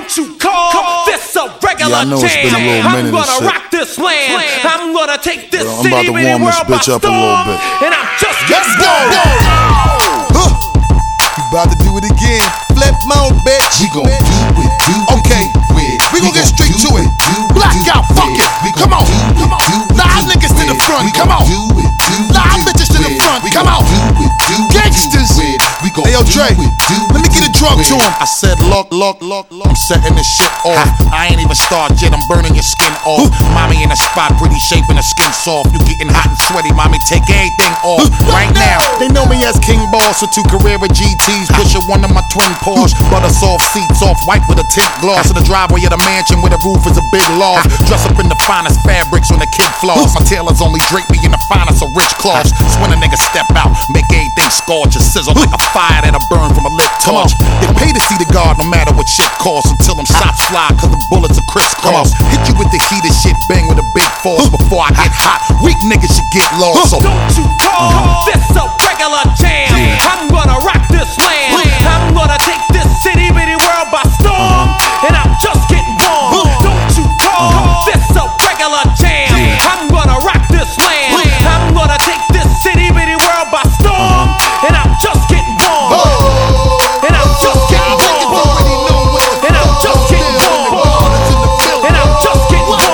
Don't you call this a regular jam? I'm gonna rock this land. I'm gonna take this city, bitty world by storm. And I'm just getting go. You about to do it again? Flip mode, bitch. We gon' do it. Okay, we gon' get straight to it. Blackout, fuck it. Come on. Nah, niggas to the front. Come on. Nah, bitches to the front. Come on. Gangsters. Hey, yo, Dre, let me get a drug to him. I said, look, I'm setting this shit off. I ain't even started yet, I'm burning your skin off. Mommy in a spot, pretty shape and her skin soft. You getting hot and sweaty, mommy, take everything off. Right now, they know me as King Boss with 2 Carrera GTs. Pushing one of my twin Porsche. Butter soft seats, off white with a tint gloss. In the driveway of the mansion where the roof is a big loft. Dress up in the finest fabrics when the kid floss. My tailors only drape me in the finest of rich cloths. So when a nigga step out, make everything scorch. Sizzle like a fire that'll burn from a lit torch. They pay to see the guard no matter what shit costs. Until them shots fly cause the bullets are crisscross. Hit you with the heated shit, bang with a big force. Before I get hot, weak niggas should get lost. So don't you call this a regular jam? I'm gonna rock this land. I'm gonna take this city, bitty world by storm. And I'm just getting warm. Don't you call this a regular jam? I'm gonna rock this land. I'm gonna take this city, bitty world by storm. And I'm just getting warm. And I'm just getting warm. And I'm just getting warm. And I'm just getting warm.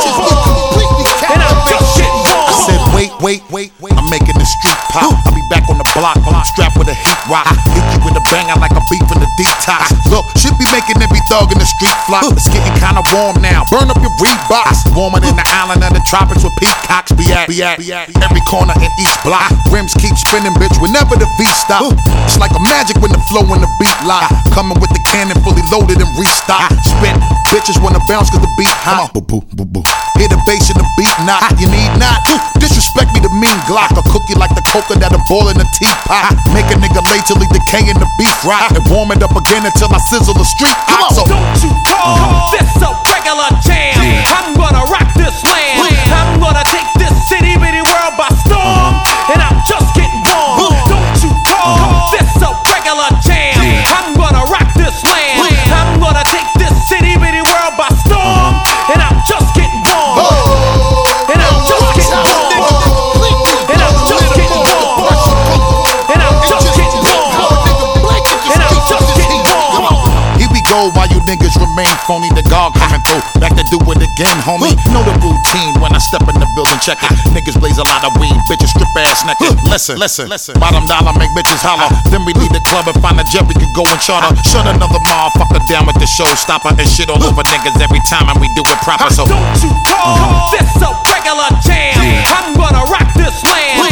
And I'm just getting warm. I said wait, I'm making the street pop. I'll be back on the block, strapped with a heat rock. Hit you with a banger like a beef in the detox. Look, should be making every thug in the street flop. It's getting kinda warm now, burn up your Reeboks. Warmer than the island of the tropics where peacocks be at. Every corner in each block. Rims keep spinning, bitch, whenever the V stop. It's like a magic when the flow and the beat lock. Coming with the cannon fully loaded and restock. Spit, bitches wanna bounce cause the beat hot. Boo. Hear the bass and the beat knock. You need not disrespect me to mean Glock. I'll cook you like the coca that'll boil in a teapot. Make a nigga late till he decay in the beef rock. And warm it up again until I sizzle the street. Come on. So don't you call this a regular jam? I'm gonna rock this land. I'm gonna take this city, bitty world by storm. And I'm just getting warm. Don't you call this a regular jam? I'm gonna rock this land. I'm gonna take this city, bitty world by storm. And I'm just getting warm. And I'm just getting warm. And I'm just getting warm. And I'm just getting warm. And I'm just getting warm. Here we go while you niggas remain phony. The guard coming through, back to do it again, homie. Know the routine when I step in the building, check it. Niggas blaze a lot of weed, bitches strip ass naked. Listen. Bottom dollar make bitches holler. Then we leave the club and find a jet we can go and charter. Shut another motherfucker down with the showstopper and shit all over niggas every time and we do it proper. So don't you call this a regular jam? I'm gonna rock this land.